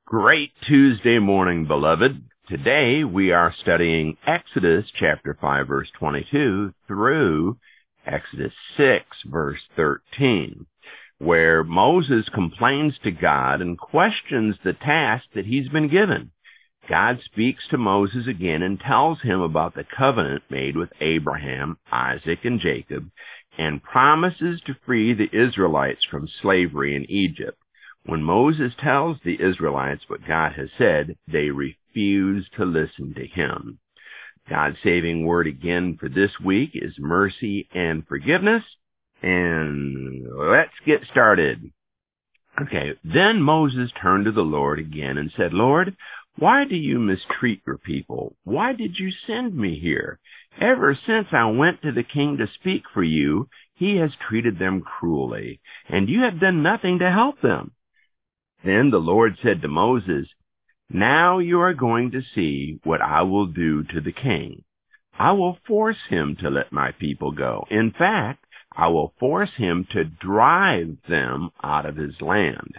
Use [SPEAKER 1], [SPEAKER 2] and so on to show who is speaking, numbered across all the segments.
[SPEAKER 1] Great Tuesday morning, beloved. Today we are studying Exodus chapter 5, verse 22 through Exodus 6, verse 13, where Moses complains to God and questions the task that he's been given. God speaks to Moses again and tells him about the covenant made with Abraham, Isaac, and Jacob, and promises to free the Israelites from slavery in Egypt. When Moses tells the Israelites what God has said, they refuse to listen to him. God's saving word again for this week is mercy and forgiveness. And let's get started. Okay, then Moses turned to the Lord again and said, Lord, why do you mistreat your people? Why did you send me here? Ever since I went to the king to speak for you, he has treated them cruelly, and you have done nothing to help them. Then the Lord said to Moses, now you are going to see what I will do to the king. I will force him to let my people go. In fact, I will force him to drive them out of his land.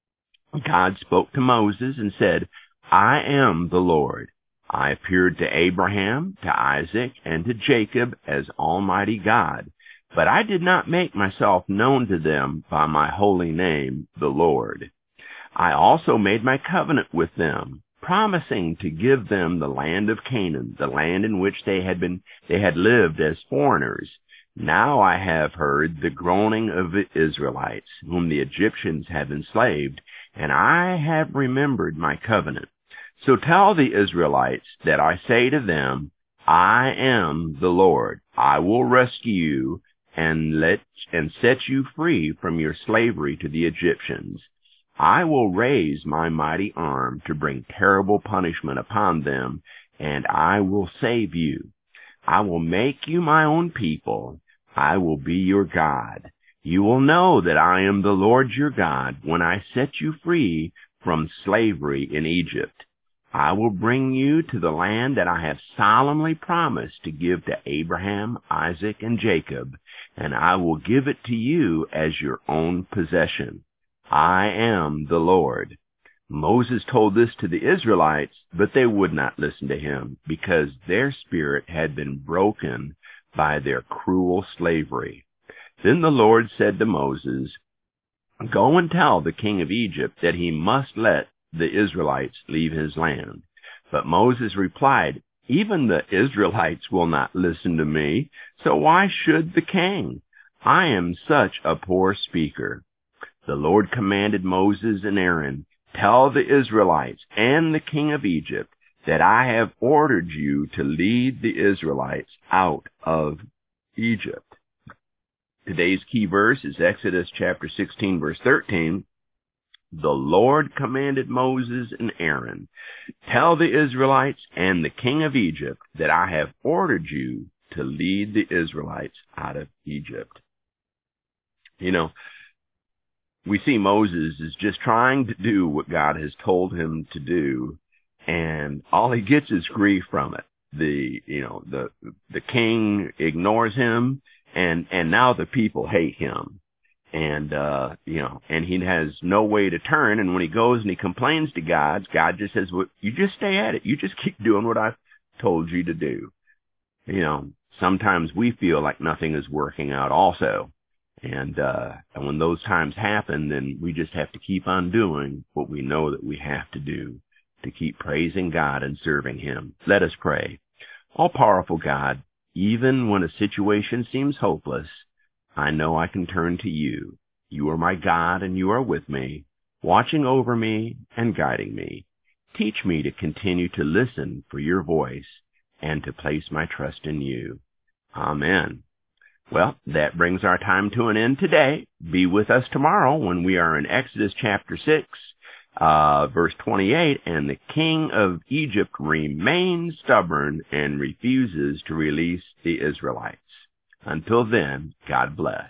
[SPEAKER 1] God spoke to Moses and said, I am the Lord. I appeared to Abraham, to Isaac, and to Jacob as Almighty God, but I did not make myself known to them by my holy name, the Lord. I also made my covenant with them, promising to give them the land of Canaan, the land in which they had lived as foreigners. Now I have heard the groaning of the Israelites, whom the Egyptians have enslaved, and I have remembered my covenant. So tell the Israelites that I say to them, I am the Lord. I will rescue you and set you free from your slavery to the Egyptians. I will raise my mighty arm to bring terrible punishment upon them, and I will save you. I will make you my own people. I will be your God. You will know that I am the Lord your God when I set you free from slavery in Egypt. I will bring you to the land that I have solemnly promised to give to Abraham, Isaac, and Jacob, and I will give it to you as your own possession. I am the Lord. Moses told this to the Israelites, but they would not listen to him because their spirit had been broken by their cruel slavery. Then the Lord said to Moses, go and tell the king of Egypt that he must let the Israelites leave his land. But Moses replied, even the Israelites will not listen to me, so why should the king? I am such a poor speaker. The Lord commanded Moses and Aaron, tell the Israelites and the king of Egypt that I have ordered you to lead the Israelites out of Egypt. Today's key verse is Exodus chapter 16, verse 13. The Lord commanded Moses and Aaron, tell the Israelites and the king of Egypt that I have ordered you to lead the Israelites out of Egypt. You know, we see Moses is just trying to do what God has told him to do, and all he gets is grief from it. The king ignores him, and now the people hate him. And and he has no way to turn, and when he goes and he complains to God, God just says, well, you just stay at it. You just keep doing what I've told you to do. Sometimes we feel like nothing is working out also. And when those times happen, then we just have to keep on doing what we know that we have to do to keep praising God and serving him. Let us pray. All-powerful God, even when a situation seems hopeless, I know I can turn to you. You are my God and you are with me, watching over me and guiding me. Teach me to continue to listen for your voice and to place my trust in you. Amen. Well, that brings our time to an end today. Be with us tomorrow when we are in Exodus chapter 6, verse 28, and the king of Egypt remains stubborn and refuses to release the Israelites. Until then, God bless.